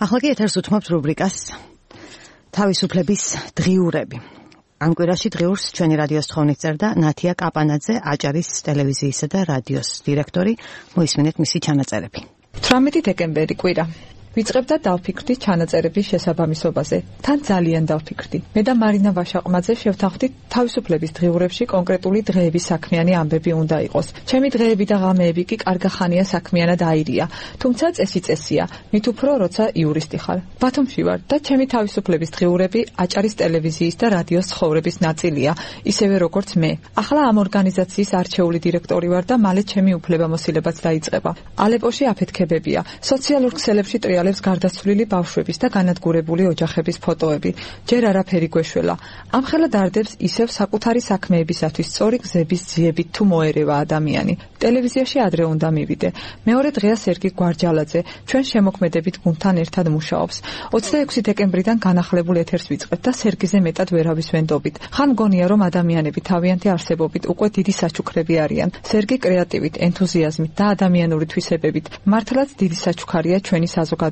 ახლა კი ეთერს უთმობთ რუბრიკას თავისუფლების დღიურები. ამ კვირაში დღიურს ჩვენი რადიოს თხოვნით წერდა ნათია კაპანაძე, აჭარის ტელევიზიისა და რადიოს დირექტორი. მოისმინეთ მისი ჩანაწერები. 18 დეკემბერი კვირა. ვიწყებდა დავფიქრდი ჩანაწერების შესაბამისობაზე. თან ძალიან დავფიქრდი. მე და მარინა ვაშაყმაძე შევთანხმდით თავისუფლების დღიურებში კონკრეტული დღეების საქმიანი ამბები უნდა იყოს. ჩემი დღეები და ღამეები კი კარგახანია საქმიანად აირია. თუმცა წესიწესია, მით უფრო როცა იურისტი ხარ. ბათუმში ვარ და ჩემი თავისუფლების დღიურები აჭარის ტელევიზიის და რადიოს ცხოვრების ნაწილია, ისევე როგორც მე. ახლა ამ ორგანიზაციის არჩეული დირექტორი ვარ და მალე ჩემი უფლებამოსილებაც დაიწყება. ალეპოში აფეთქებებია, სოციალურ ქსელებში გარდაცვლილი ბავშვების და განადგურებული ოჯახების ფოტოები. ჯერ არაფერი გვეშველა. ამხელა დარდებს ისევ საკუთარი საქმეებისათვის სწორი გზების ძიებით თუ მოერევა ადამიანი. ტელევიზიაში ადრე უნდა მივიდე. მეორე დღეა სერგი გვარჯალაძე, ჩვენ შემოქმედებით გუნდთან ერთად მუშაობს. 26 დეკემბრიდან განახლებულ ეთერს ვიწყებთ და სერგიზე მეტად ვერავის ვენდობით. ხან მგონია, რომ ადამიანები თავიანთი არსებობით უკვე დიდი საჩუქრები არიან. სერგი კრეატივით, ენთუზიაზმით და ადამიანური თვისებებით მართლაც დიდი საჩუქარია ჩვენი საზოგადოებისთვის.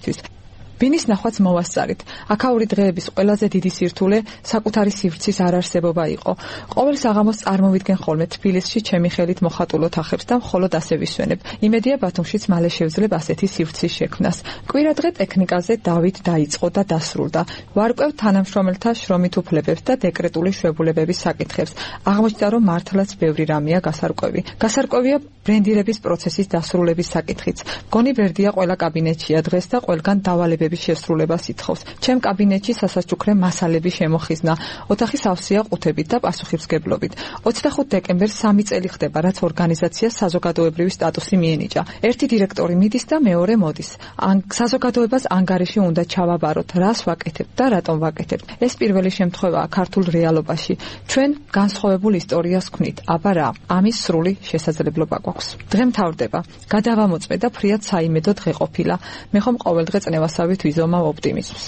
ბინის ნახვაც მოვასწარით. აქაური დღეების ყველაზე დიდი სირთულე საკუთარი სივრცის არარსებობა იყო. ყოველ საღამოს წარმოვიდგენ ხოლმე თბილისში ჩემი ხელით მოხატულ ოთახებს და მხოლოდ ასე ვისვენებ. იმედია ბათუმშიც მალე შევძლებ ასეთი სივრცის შექმნას. კვირადღე ტექნიკაზე დავით დაიწყო და დასრულდა. ვარკვევ თანამშრომელთა შრომით უფლებებს და დეკრეტული შვებულებების საკითხებს. აღმოჩნდა, რომ მართლაც ბევრი რამეა გასარკვევი. გასარკვევია ბრენდირების პროცესის დასრულების საკითხიც. მგონი ბერდია ყველა კაბინეტშია დღეს და ყველგან დავალებების შესრულებას ითხოვს. ჩემ კაბინეტში სასაჩუქრე მასალები შემოხიზნა. ოთახი სავსეა ყუთებით და პასუხისმგებლობით. 25 დეკემბერს 3 წელი ხდება, რაც ორგანიზაციას საზოგადოებრივი სტატუსი მიენიჭა. ერთი დირექტორი მიდის და მეორე მოდის. საზოგადოებას ანგარიში უნდა ჩავაბაროთ, რას ვაკეთებთ და რატომ ვაკეთებთ. ეს პირველი შემთხვევაა ქართულ რეალობაში. ჩვენ განსხვავებულ ისტორიას ვქნით, აბა რა, ამის სრული შესაძლებლობა გვაქვს. დღე მთავრდება. გადავამოწმე და ფრიად საიმედო დღე ყოფილა. მე ხომ ყოველდღე წნევასავით ვიზომავ ოპტიმიზმს.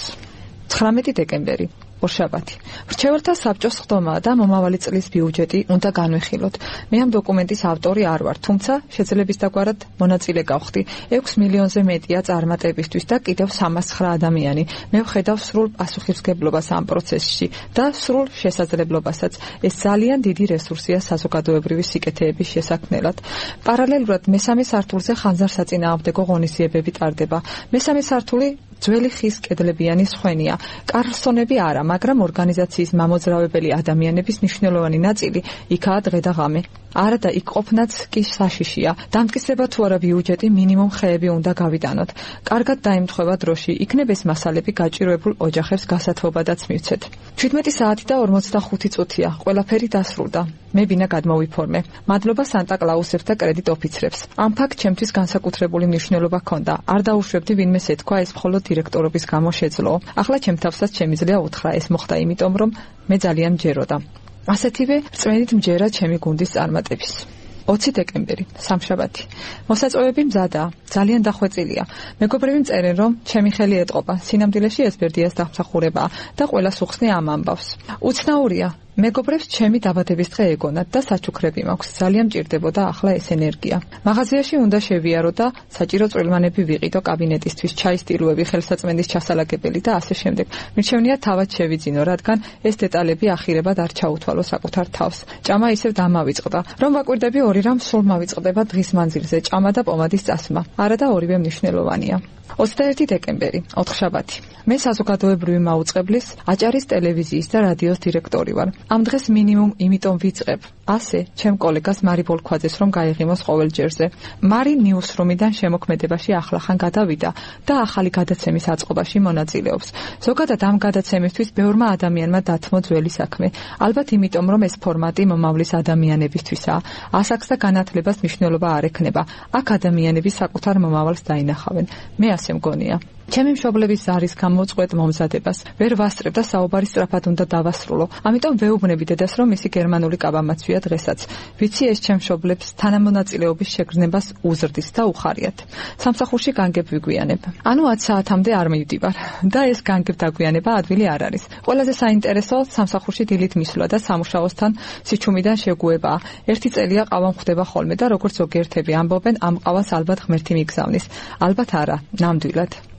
19 დეკემბერი. ორშაბათი. რჩეველთა საბჭოს ხდომაა და მომავალი წლის ბიუჯეტი უნდა განვიხილოთ. მე ამ დოკუმენტის ავტორი არ ვარ, თუმცა შეძლებისდაგვარად მონაწილე გავხდი. 6 მილიონზე მეტია წარმატებისთვის და კიდევ 309 ადამიანი. მე ვხედავ სრულ პასუხისმგებლობას ამ პროცესში და სრულ შესაძლებლობასაც. ეს ძალიან დიდი რესურსია საზოგადოებრივი სიკეთეების შესაქმნელად. პარალელურად მესამე სართულზე ხანძარსაწინააღმდეგო ღონისძიებები ტარდება. მესამე სართული ძველი ხის კედლებიანი სხვენია. კარლსონები არა, მაგრამ ორგანიზაციის მამოძრავებელი ადამიანების მნიშვნელოვანი ნაწილი იქაა დღე და ღამე. არა და იქ ყოფნაც კი საშიშია. დამტკიცება თუ არა ბიუჯეტი მინიმუმ ხეები უნდა გავიტანოთ. კარგად დაიმთხვევა დროში, იქნებ ეს მასალები გაჭირვებულ ოჯახებს გასათობადაც მივცეთ. 17 საათი და 45 წუთია. ყველაფერი დასრულდა. მე ბინა გადმოვიფორმე. მადლობა სანტა-კლაუსებს და კრედიტ ოფიცრებს. ამ ფაქტ ჩემთვის განსაკუთრებული მნიშვნელობა ჰქონდა. არ დაუშვებდი ვინმეს ეთქვა ეს მხოლოდ დირექტორობის გამო შეძლო. ახლა ჩემ თავსაც შემიძლია უთხრა ეს მოხდა იმიტომ, რომ მე ძალიან მჯეროდა. ასეთივე რწმენით მჯერა ჩემი გუნდის წარმატების. 20 დეკემბერი, სამშაბათი. მოსაწვევები მზადაა, ძალიან დახვეწილია. მეგობრები მწერენ, რომ ჩემი ხელი ეტყობა, სინამდვილეში ეს ბერდიას დამსახურებაა და ყველას უხსნი ამ ამბავს. უცნაურია. მეგობრებს ჩემი დაბადების დღე ეგონათ და საჩუქრები მაქვს. ძალიან მჭირდებოდა ახლა ეს ენერგია. მაღაზიაში უნდა შევიარო და საჭირო წვრილმანები ვიყიდო კაბინეტისთვის, ჩაის ტილოები, ხელსაწმენდის ჩასალაგებელი და ასე შემდეგ. მირჩევნია თავად შევიძინო, რადგან ეს დეტალები ახირებად არ ჩაუთვალო საკუთარ თავს. ჭამა ისევ დამავიწყდა. რომ ვაკვირდები ორი რამ სულ მავიწყდება დღის მანძილზე, ჭამა და პომადის წასმა. არა და ორივე მნიშვნელოვანია. 21 დეკემბერი, ოთხშაბათი. მე საზოგადოებრივი მაუწყებლის აჭარის ტელევიზიის და რადიოს დირექტორი ვარ. ამ დღეს მინიმუმ იმიტომ ვიწყებ. ასე, ჩემ კოლეგას მარი ბოლქვაძეს რომ გაიღიმოს ყოველ ჯერზე. მარი ნიუსრუმიდან შემოქმედებაში ახლახან გადავიდა და ახალი გადაცემის აწყობაში მონაწილეობს. ზოგადად ამ გადაცემისთვის ბევრმა ადამიანმა დათმო ძველი საქმე. ალბათ იმიტომ, რომ ეს ფორმატი მომავლის ადამიანებისთვისაა. ასაკს და განათლებას მნიშვნელობა არ ექნება. აქ ადამიანები საკუთარ მომავალს დაინახავენ. მე ასე მგონია. ჩემი მშობლების ზარის გამოწყვეტ მომზადებას ვერ ვასწრებ და საუბარი სწრაფად უნდა დავასრულო. ამიტომ ვეუბნები დედას, რომ მისი გერმანული კაბამაცვია დღესაც. ვიცი ეს ჩემ მშობლებს თანამონაწილეობის შეგრძნებას უზრდის და უხარიათ. სამსახურში განგებ ვიგვიანებ. ანუ 10 საათამდე არ მივდივარ და ეს განგებ დაგვიანება ადვილი არ არის. ყველაზე საინტერესო სამსახურში დილით მისვლა და სამუშაოსთან სიჩუმიდან შეგუებაა. ერთი წელია ყავა მხვდება ხოლმე და როგორც ზოგიერთები ამბობენ, ამ ყავას ალბათ ღმერთი მიგზავნის. ალბათ არა, ნამდვილად.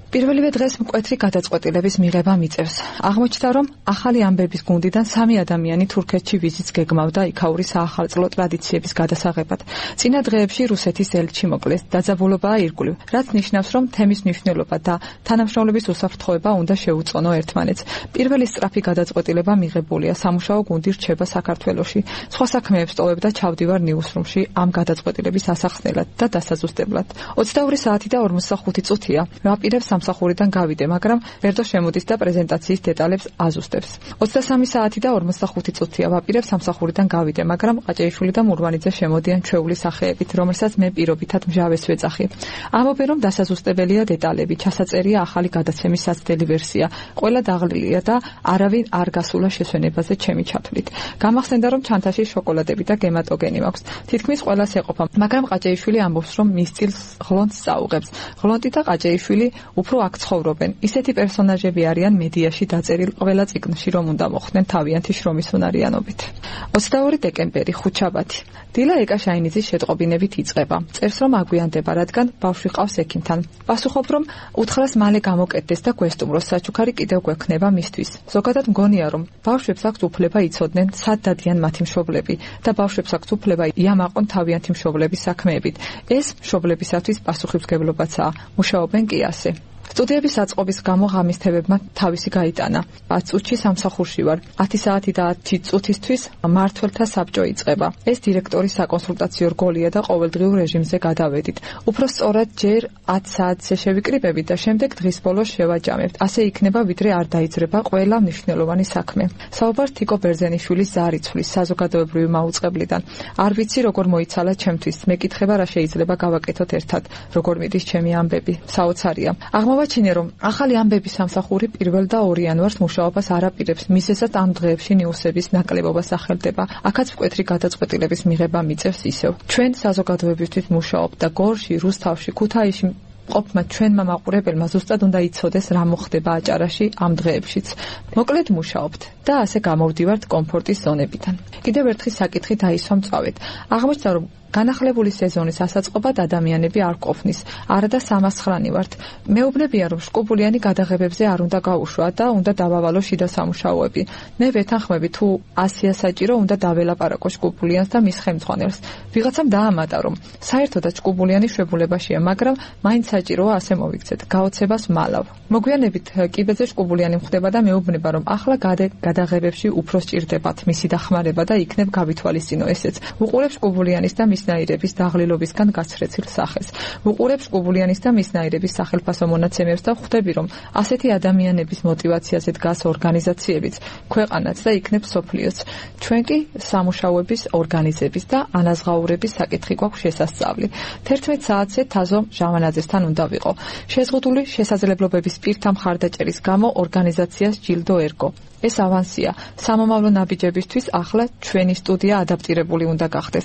პირველივე დღეს მკვეთრი გადაწყვეტილების მიღება მიწევს. აღმოჩნდა, რომ ახალი ამბების გუნდიდან 3 ადამიანი თურქეთში ვიზიტს გეგმავდა იქაური საახალწლო ტრადიციების გადასაღებად. წინა დღეებში რუსეთის ელჩი მოკლეს, დაძაბულობაა ირგვლივ, რაც ნიშნავს, რომ თემის მნიშვნელობა და თანამშრომლობის უსაფრთხოება უნდა შეუწონო ერთმანეთს. პირველი სწრაფი გადაწყვეტილება მიღებულია, სამუშაო გუნდი რჩება საქართველოში. სხვა საქმეებს ტოვებდა ჩავდივარ ნიუსრუმში ამ გადაწყვეტილების ასახსნელად და დასაზუსტებლად. 22 საათი და 45 წუთია. ვაპირებ სამსახურიდან გავიდე, მაგრამ ვერდო შემოდის და პრეზენტაციის დეტალებს აზუსტებს. 23 საათი და 45 წუთია. ვაპირებ სამსახურიდან გავიდე, მაგრამ ყაჭეიშვილი და მურვანიძე შემოდიან ჩვეული სახეებით, რომელსაც მე პირობითად მჟავეს ვეძახი. ამობენ, რომ დასაზუსტებელია დეტალები, ჩასაწერია ახალი გადაცემის საცდელი ვერსია. ყველა დაღლილია და არავინ არ გასულა შესვენებაზე ჩემი ჩათვლით. გამახსენდა, რომ ჩანთაში შოკოლადები და გემატოგენი მაქვს. თითქმის ყველას ეყოფა, მაგრამ ყაჭეიშვილი ამბობს, რომ მის სტილს ღლონტს წაუღებს. ღლონტი და ყაჭეიშვილი უფრო აქ ცხოვრობენ. ისეთი პერსონაჟები არიან მედიაში დაწერილ ყველა წიგნში, რომ უნდა მოხდნენ თავიანთი შრომის უნარიანობით. 22 დეკემბერი, ხუთშაბათი. დილა ეკაშაინიძის შეტყობინებით იწყება. წერს, რომ აგვიანდება, რადგან ბავშვი ყავს ექიმთან. პასუხობ, რომ უთხრას მალე გამოკეთდეს და გვესტუმროს, საჩუქარი კიდევ გვექნება მისთვის. ზოგადად მგონია, რომ ბავშვებს აქვს უფლება იცოდნენ, სად დადიან მათი მშობლები და ბავშვებს აქვს უფლება იამაყონ თავიანთი მშობლების საქმეებით. ეს მშობლებისათვის პასუხისმგებლობაცაა. მუშაობენ კი ასე. სტუდიების აწყობის გამო ღამისთებებმა თავისი გაიტანა. 10 წუთში სამსახურში ვარ. 10 საათი და 10 წუთისთვის მმართველთა საბჭო იწყება. ეს დირექტორის საკონსულტაციო რგოლია და ყოველდღიურ რეჟიმზე გადავედით. უფრო სწორად ჯერ 10 საათზე შევიკრიბებით და შემდეგ დღის ბოლოს შევაჯამებთ. ასე იქნება, ვიდრე არ დაიძრება ყველა მნიშვნელოვანი საქმე. საუბარს თიკო ბერძენიშვილის ზარიცვლის საზოგადოებრივი მაუწყებლიდან. არ ვიცი როგორ მოიცალა ჩემთვის. მეკითხება რა შეიძლება გავაკეთოთ ერთად. როგორ მიდის ჩემი ამბები? საოცარია. ვაჩინე, რომ ახალი ამბების სამსახური 1 და 2 იანვარს მუშაობას არ აპირებს, მისესაც ამ დღეებში ნიუსების ნაკლებობა სახელდება. აქაც მკვეთრი გადაწყვეტილების მიღება მიწევს ისევ. ჩვენ საზოგადოებისთვის მუშაობთ და გორში, რუსთავში, ქუთაისში ყოფმა ჩვენმა მაყურებელმა ზუსტად უნდა იცოდეს, რა მოხდება აჭარაში ამ დღეებშიც. მოკლედ მუშაობთ და ასე გამოვდივართ კომფორტის ზონებიდან. კიდევ ერთხელ საკითხი დაისვა მწვავედ. აღმოჩნდა, რომ განახლებული სეზონის ასაწყობად ადამიანები არ ყოფნის, არადა 309 ვართ. მეუბნებია, რომ შკუბულიანი გადაღებებზე არ უნდა გაუშვა და უნდა დავავალო შიდა სამუშაოები. მე ვეთანხმები, თუ 100-ია საჭირო, უნდა დაველაპარაკო შკუბულიანს და მის ხელმძღვანელს. ვიღაცამ დაამატა, რომ საერთოდაც შკუბულიანი შვებულებაშია, მაგრამ მაინც საჭიროა ასე მოვიქცეთ. გაოცებას მალავ. მოგვიანებით კიბეზე შკუბულიანი მხდება და მეუბნება, რომ ახლა გადაღებებში უფრო სჭირდებათ მისი დახმარება და იქნებ გავითვალისწინო ესეც. უყურებ შკუბულიანის და მისნაირების დაღლილობისგან გაცრეცილ სახეს. ვუყურებ შკუბულიანის და მისნაირების სახელფასო მონაცემებს და ხვდები, რომ ასეთი ადამიანების მოტივაციაზე დგას ორგანიზაციებიც, ქვეყანაც და იქნებ სოფლიოც. ჩვენ კი სამუშაოების ორგანიზების და ანაზღაურების საკითხი გვაქვს შესასწავლი. 11 საათზე თაზო ჟავანაძესთან უნდა ვიყო. შეზღუდული შესაძლებლობების პირთა მხარდაჭერის გამო ორგანიზაციას ჯილდო ერგო. ეს ავანსია. სამომავლო ნაბიჯებისთვის ახლა ჩვენი სტუდია ადაპტირებული უნდა გახდეს.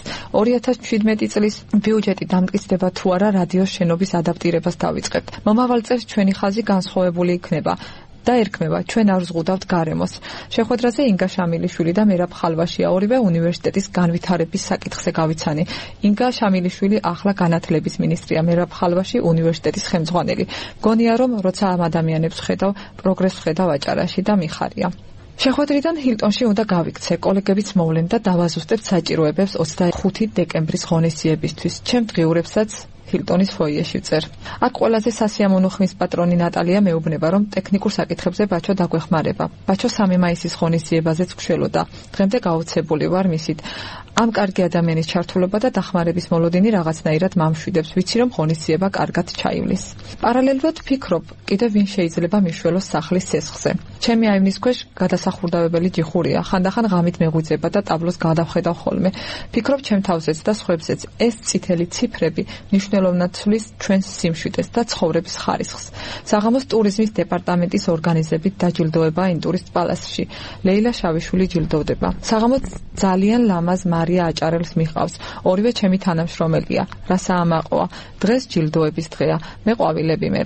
2017 წლის ბიუჯეტი დამტკიცდება თუ არა რადიოს შენობის ადაპტირებას დავიწყებთ. მომავალ წელს ჩვენი ხაზი განსხვავებული იქნება. და ერქმევა, ჩვენ არ ზღუდავთ გარემოს. შეხვედრაზე ინგა შამილიშვილი და მერაბ ხალვაშია, ორივე უნივერსიტეტის განვითარების საკითხზე გავიცანი. ინგა შამილიშვილი ახლა განათლების მინისტრია, მერაბ ხალვაში უნივერსიტეტის ხელმძღვანელი. მგონია, რომ როცა ამ ადამიანებს ხედავ, პროგრესს ხედავ აჭარაში და მიხარია. შეხვედრიდან ჰილტონში უნდა გავიქცე, კოლეგებიც მოვლენ და დავაზუსტებთ საჭიროებებს 25 დეკემბრის ღონისძიებისთვის. ჩემ დღიურებსაც ჰილტონის ფოიეში წერ. აქ ყველაზე სასიამოვნო ხმის პატრონი ნატალია მეუბნება, რომ ტექნიკურ საკითხებზე ბაჩო დაგვეხმარება. ბაჩო 3 მაისის ღონისძიებაზეც გშველოდა. დღემდე გაოცებული ვარ მისით. ამ კარგი ადამიანის ჩართულობა და დახმარების მოლოდინი რაღაცნაირად მამშვიდებს, ვიცი რომ ღონისძიება კარგად ჩაივლის. პარალელურად ფიქრობ, კიდევ ვინ შეიძლება მიშველოს სახლის სესხზე. ჩემი აივნის ქვეშ გადასახურდავებელი ჯიხურია, ხანდახან ღამით მეღვიძება და ტაბლოს გადავხედავ ხოლმე. ფიქრობ ჩემ თავზეც და სხვებზეც, ეს წითელი ციფრები მნიშვნელოვნად ცვლის ჩვენს სიმშვიდეს და ცხოვრების ხარისხს. საღამოს ტურიზმის დეპარტამენტის ორგანიზებით დაჯილდოება ინტურისტ პალასში. ლეილა შავიშვილი ჯილდოვდება. საღამოს ძალიან ლამაზ მარია აჭარელს მიყავს. ორივე ჩემი თანამშრომელია. რა საამაყოა. დღეს ჯილდოების დღეა. მე ყვავილები მერგო.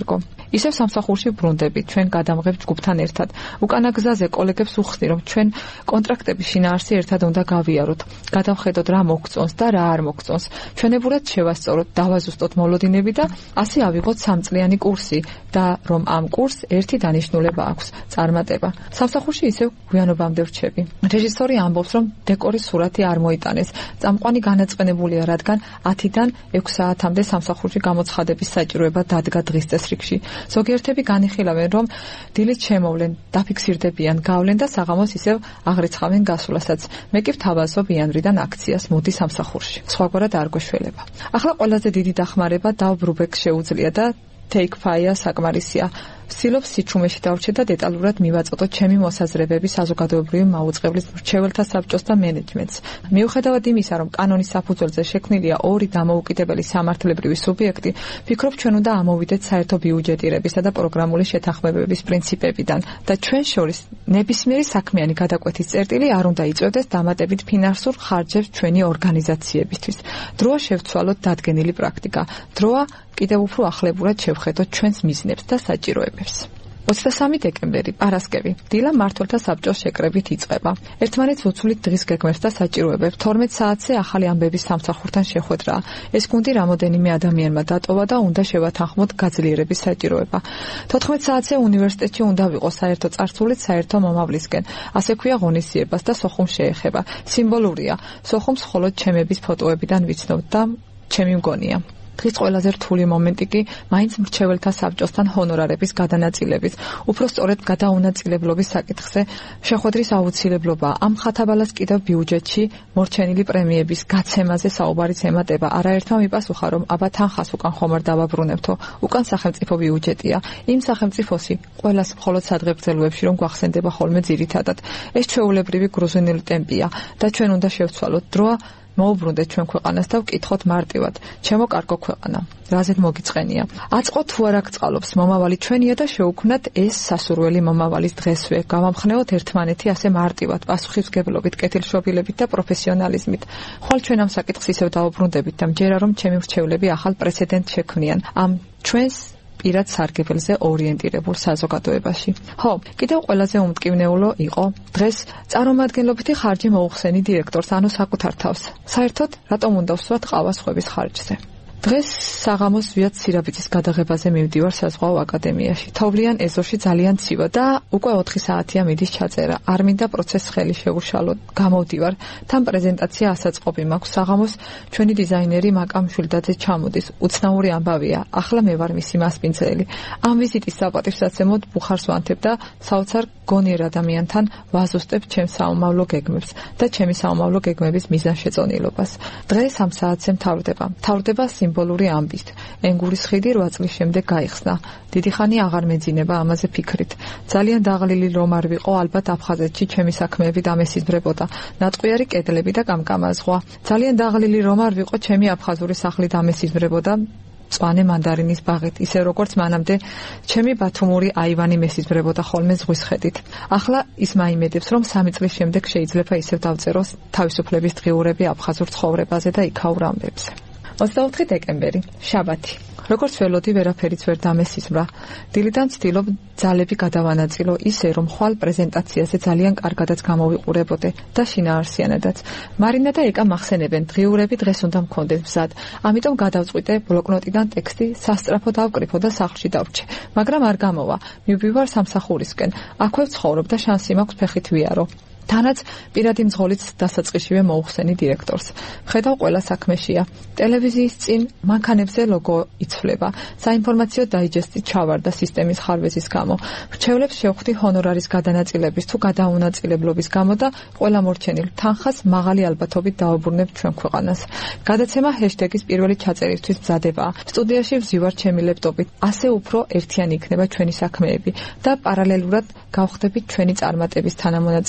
ისევ სამსახურში ბრუნდებით, ჩვენ გადამღებ ჯგუფთან ერთად. უკანა გზაზე კოლეგებს უხსნი, რომ ჩვენ კონტრაქტების შინაარსი ერთად უნდა გავიაროთ, გადავხედოთ რა მოგწონს და რა არ მოგწონს. ჩვენებურად შევასწოროთ, დავაზუსტოთ მოლოდინები და ასე ავიღოთ 3 წლიანი კურსი და რომ ამ კურსს ერთი დანიშნულება აქვს, წარმატება. სამსახურში ისევ გვიანობამდე ვრჩები. რეჟისორი ამბობს, რომ დეკორის სურათი არ მოიტანეს. წამყვანი განაწყენებულია, რადგან 10-დან 6 საათამდე სამსახურში გამოცხადების საჭიროება დადგა დღის წესრიგში. ზოგიერთები განიხილავენ, რომ დილით შემოვლენ, დაფიქსირდებიან, გავლენ და საღამოს ისევ აღრიცხავენ გასვლასაც. მე კი ვთავაზობ იანვრიდან აქციას მოდი სამსახურში. სხვაგვარად არ გვეშველება. ახლა ყველაზე დიდი დახმარება დავბრუბეკს შეუძლია და Take Fire საკმარისია. ვცდილობ სიჩუმეში დავრჩე და დეტალურად მივაწოდოთ ჩემი მოსაზრებები საზოგადოებრივი მაუწყებლის მრჩეველთა საბჭოს და მენეჯმენტს. მიუხედავად იმისა, რომ კანონის საფუძველზე შექმნილია 2 დამოუკიდებელი სამართლებრივი სუბიექტი, ვფიქრობ, ჩვენ უნდა ამოვიდეთ საერთო ბიუჯეტირებისა და პროგრამული შეთანხმებების პრინციპებიდან და ჩვენ შორის ნებისმიერი საქმიანი გადაკვეთის წერტილი არ უნდა იწვევდეს დამატებით ფინანსურ ხარჯებს ჩვენი ორგანიზაციებისთვის. დროა შევცვალოთ დადგენილი პრაქტიკა. დროა კიდევ უფრო ახლებურად შევხედოთ ჩვენს მიზნებს და საჭიროებებს. 23 დეკემბერი, პარასკევი. დილა მმართველთა საბჭოს შეკრებით იწყება. ერთმანეთს უცვლით დღის გეგმებს და საჭიროებებს. 12 საათზე ახალი ამბების სამსახურთან შეხვედრაა. ეს გუნდი რამოდენიმე ადამიანმა დატოვა და უნდა შევათანხმოთ გაძლიერების საჭიროება. 14 საათზე უნივერსიტეტში უნდა ვიყო საერთო წარსულით საერთო მომავლისკენ. ასე ქვია ღონისძიებას და სოხუმს შეეხება. სიმბოლურია. სოხუმს მხოლოდ ჩემების ფოტოებიდან ვიცნობ და ჩემი მგონია. დღის ყველაზე რთული მომენტი კი მაინც მრჩეველთა საბჭოსთან ჰონორარების გადანაწილების, უფრო სწორედ გადაუნაწილებლობის საკითხზე შეხვედრის აუცილებლობა. ამ ხათაბალას კიდევ ბიუჯეტში მორჩენილი პრემიების გაცემაზე საუბარიც ემატება. არაერთმა მიპასუხა, რომ აბა თანხას უკან ხომ არ დავაბრუნებთო, უკან სახელმწიფო ბიუჯეტია. იმ სახელმწიფოსი ყველას მხოლოდ სადღეგრძელოებში რომ გვახსენდება ხოლმე ძირითადად. ეს ჩვეულებრივი გრუზინული ტემპია და ჩვენ უნდა შევცვალოთ დროა მოუბრუნდეთ ჩვენ ქვეყანას და ვკითხოთ მარტივად. ჩემო კარგო ქვეყანა, რაზედ მოგიწყენია? აწყო თუ არა გწყალობს მომავალი ჩვენია და შევუქმნათ ეს სასურველი მომავალის დღესვე. გავამხნევოთ ერთმანეთი ასე მარტივად, პასუხისმგებლობით, კეთილშობილებით და პროფესიონალიზმით. ხვალ ჩვენ ამ საკითხს ისევ დავუბრუნდებით და მჯერა რომ ჩემი მრჩევლები ახალ პრეცედენტს შექმნიან ამ ჩვენს პირად სარგებელზე ორიენტირებულ საზოგადოებაში. ხო, კიდევ ყველაზე უმტკივნეულო იყო დღეს წარმომადგენლობითი ხარჯი მოუხსენი დირექტორს, ანუ საკუთარ თავს. საერთოდ, რატომ უნდა ვსვათ ყავას ხვების ხარჯზე? დღეს საღამოს ვიად სირაბიძის გადაღებაზე მივდივარ საზღვაო აკადემიაში. თოვლიან ეზოში ძალიან ცივა და უკვე 4 საათია მიდის ჩაწერა. არ მინდა პროცესს ხელი შევუშალო. გამოვდივარ. თან პრეზენტაცია ასაწყობი მაქვს. საღამოს ჩვენი დიზაინერი მაკამ შვილდაძე ჩამოდის. უცნაური ამბავია. ახლა მე ვარ მისი მასპინძელი. ამ ვიზიტის საპატივსაცემოდ ბუხარს ვანთებ და საოცარ გონიერ ადამიანთან ვაზუსტებ ჩემს საომავლო გეგმებს და ჩემი საომავლო გეგმების მიზანშეწონილობას. დღეს ამ საათზე მთავრდება სიმბოლური ამბით. ენგურის ხიდი 8 წლის შემდეგ გაიხსნა. დიდი ხანი აღარ მეძინება ამაზე ფიქრით. ძალიან დაღლილი რომ არ ვიყო, ალბათ აფხაზეთში ჩემი საქმეები დამესიზმრებოდა. ნატყვიარი კედლები და კამკამა ზღვა. ძალიან დაღლილი რომ არ ვიყო, ჩემი აფხაზური სახლი დამესიზმრებოდა. მწვანე მანდარინის ბაღით, ისე როგორც მანამდე ჩემი ბათუმური აივანი მესიზმრებოდა ხოლმე ზღვის ხედით. ახლა ის მაიმედებს, რომ 3 წლის შემდეგ შეიძლება ისევ დავწეროს თავისუფლების დღიურები აფხაზურ ცხოვრებაზე და იქაურ ამბებზე. 24 დეკემბერი, შაბათი. როგორც ველოდი, ვერაფერიც ვერ დამესიზმრა. დილიდან ვცდილობ ძალები გადავანაწილო ისე, რომ ხვალ პრეზენტაციაზე ძალიან კარგადაც გამოვიყურებოდე და შინაარსიანადაც. მარინა და ეკა მახსენებენ, დღიურები დღეს უნდა მქონდეს მზად. ამიტომ გადავწყვიტე ბლოკნოტიდან ტექსტი სასწრაფო დავკრიფო და სახლში დავრჩე. მაგრამ არ გამოვა. მივდივარ სამსახურისკენ. აქვე ვცხოვრობ და შანსი მაქვს ფეხით ვიარო. თანაც პირადი მძღოლით დასაწყისშივე მოუხსენი დირექტორს. ხედავ ყველა საქმეშია. ტელევიზიის წინ მანქანებზე ლოგო იცვლება. საინფორმაციო დაიჯესტი ჩავარდა სისტემის ხარვეზის გამო. მრჩევლებს შევხვდი ჰონორარის გადანაწილების თუ გადაუნაწილებლობის გამო და ყველა მორჩენილ თანხას მაღალი ალბათობით დაუბრუნებ ჩვენ ქვეყანას. გადაცემა ჰეშტეგის პირველი ჩაწერისთვის მზადებაა. სტუდიაში ვზივარ ჩემი ლეპტოპით. ასე უფრო ერთიანი იქნება ჩვენი საქმეები და პარალელურად გავხდებით ჩვენი წარმატების თანამონაწილეები.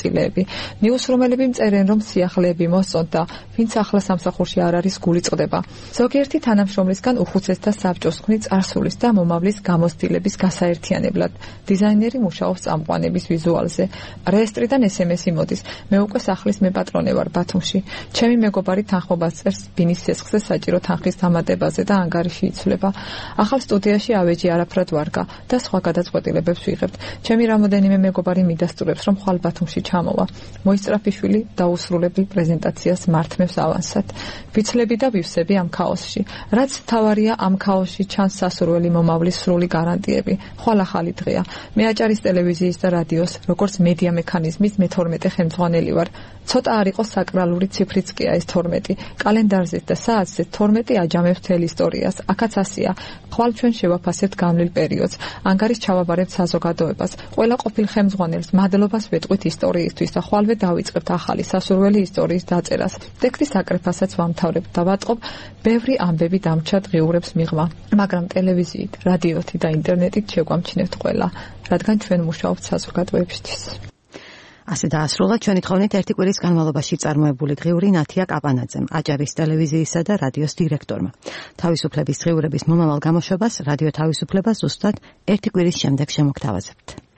ნიუსრომელები მწერენ, რომ სიახლეები მოსწონთ და ვინც ახლა სამსახურში არ არის, გული წყდება. ზოგიერთი თანამშრომლისგან უხუცესთა საბჭოს ხვნის წარსულის და მომავლის გამოცდილების გასაერთიანებლად. დიზაინერი მუშაობს წამყვანების ვიზუალზე. რეესტრიდან SMS-ი მოდის. მე უკვე სახლის მეპატრონე ვარ ბათუმში. ჩემი მეგობარი თანხმობას წერს ბინის სესხზე საჭირო თანხის დამატებაზე და ანგარიში იცვლება. ახალ სტუდიაში ავეჯი არაფრად ვარგა და სხვა გადაწყვეტილებებს ვიღებთ. ჩემი რამოდენიმე მეგობარი მიდასტურებს, რომ ხვალ ბათუმში ჩამოვა. მოისწრაფიშვილი დაუსრულებელ პრეზენტაციას მართმევს ავანსად. ვიცლები და ვივსები ამ ქაოსში. რაც თავარია ამ ქაოსში ჩანს სასურველი მომავლის სრული გარანტიები. ხვალ ახალი დღეა. მე აჭარის ტელევიზიის და რადიოს, როგორც მედია მექანიზმის მე-12 ხელმძღვანელი ვარ. ცოტა არ იყოს საკრალური ციფრიც კი ეს 12. კალენდარზე და საათზე 12 აჯამებს თელ ისტორიას. აქაც ასია. ხვალ ჩვენ შევაფასებთ გამლილ პერიოდს. ანგარიშ ჩავაბარებთ საზოგადოებას. ყველა ყოფილ ხელმძღვანელს მადლობას ვეტყვით ისტორიისთვის და ხვალვე დავიწყებთ ახალი სასურველი ისტორიის დაწერას. ტექსტის აკრეფასაც ვამთავრებთ და ვატყობ, ბევრი ამბები დამრჩა დღიურებს მიღმა, მაგრამ ტელევიზიით, რადიოთი და ინტერნეტით შეგვამჩნევთ ყველა, რადგან ჩვენ მუშაობთ საზოგადოებისთვის. ასე დაასრულა ჩვენი თხოვნით ერთი კვირის განმავლობაში წარმოებული დღიური ნათია კაპანაძემ, აჭარის ტელევიზიისა და რადიოს დირექტორმა. თავისუფლების დღიურების მომავალ გამოშვებას რადიო თავისუფლება ზუსტად ერთი კვირის შემდეგ შემოგთავაზებთ.